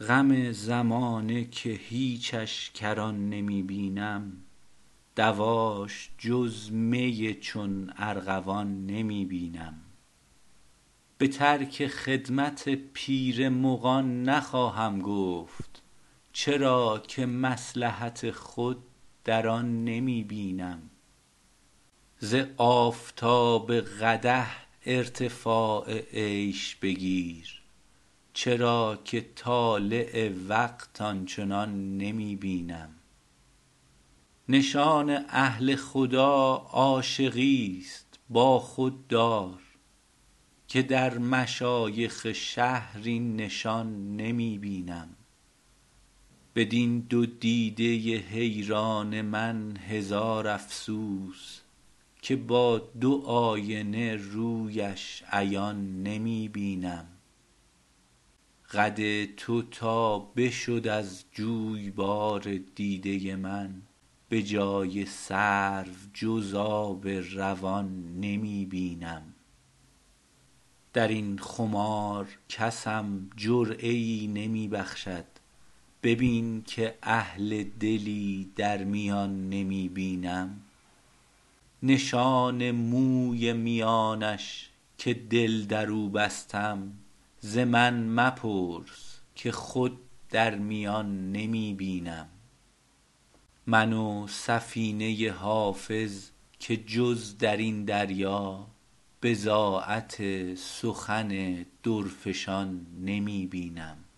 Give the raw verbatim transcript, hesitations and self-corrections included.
غم زمانه که هیچش کران نمی بینم دواش جز می چون ارغوان نمی بینم. به ترک خدمت پیر مغان نخواهم گفت، چرا که مصلحت خود در آن نمی بینم. ز آفتاب قدح ارتفاع عیش بگیر، چرا که طالع وقت آنچنان نمی بینم. نشان اهل خدا عاشقی است با خود دار، که در مشایخ شهر این نشان نمی بینم. بدین دو دیده حیران من هزار افسوس، که با دو آینه رویش عیان نمی بینم. قد تو تا بشد از جویبار دیده من، به جای سرو جز آب روان نمی بینم. در این خمار کسم جرعه ای نمی بخشد، ببین که اهل دلی در میان نمی بینم. نشان موی میانش که دل در او بستم، ز من مپرس که خود در میان نمی بینم. من و سفینه حافظ که جز در این دریا، بضاعت سخن درفشان نمی بینم.